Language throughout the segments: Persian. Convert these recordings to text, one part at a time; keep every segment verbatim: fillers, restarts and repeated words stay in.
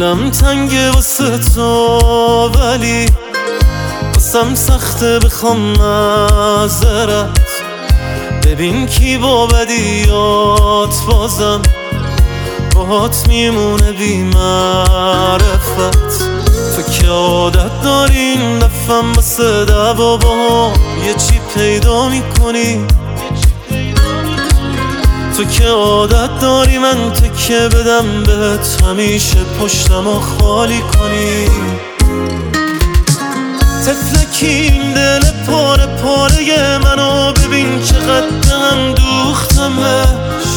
دلم تنگه واسه تو، ولی واسم سخته بخوام معذرت. ببین کی با بدیات بازم باهات میمونه بی معرفت. تو که عادت داری این دفعم واسه دعوا با یه چی پیدا میکنی. تو که عادت داری من تکیه بدم بهت، همیشه پشتم و خالی کنی. تفلکی این دل پاره پاره منو ببین چقدر هم دوختمش.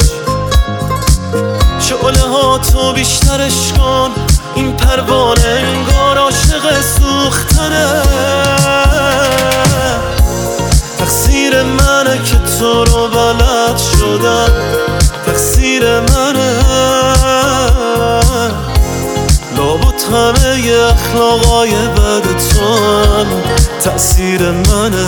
شعله ها تو بیشترش کن، این پروانه انگار عاشق سوختنه. تقصیر منه که تو رو بلد شدم، تقصیر منه. لابد همه ی اخلاقای بد تو هم تأثیر منه.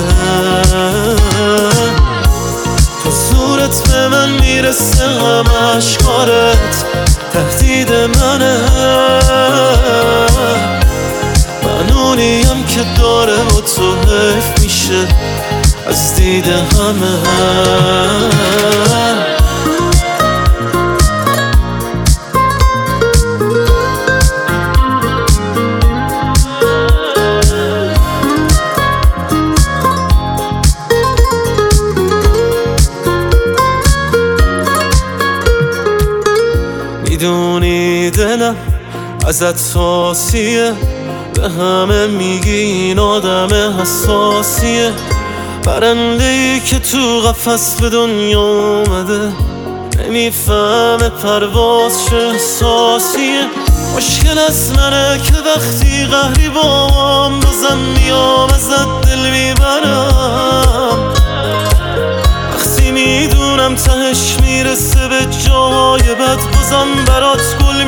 تو زورت به من میرسه همه اشکارت تهدید منه. من اونیم که داره با تو حیف میشه از دید همه. میدونی دلم ازت ساسیه، به همه میگی این آدم حساسیه. پرنده‌ای که تو قفس به دنیا اومده نمیفهمه پرواز چه احساسیه. مشکل از منه که وقتی قهری بام بازم میام ازت دل میبرم. وقتی میدونم تهش میرسه به جاهای بد بازم برات گل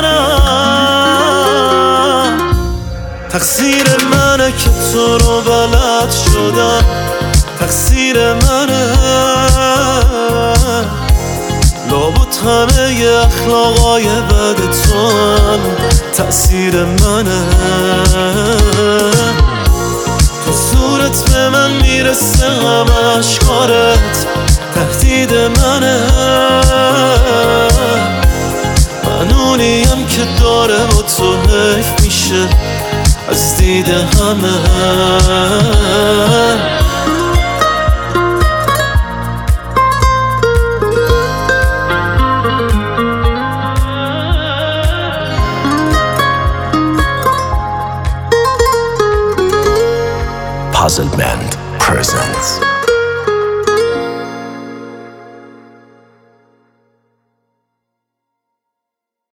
میخرم. تقصیر منه که تو رو بلد شدم، تقصیر منه. لابد همه ی اخلاقای بد تو هم تأثیر منه. تو زورت به من میرسه همه اشکارت تهدید منه. من اونیم که داره با تو حیف میشه از دید همه. Puzzle Band presents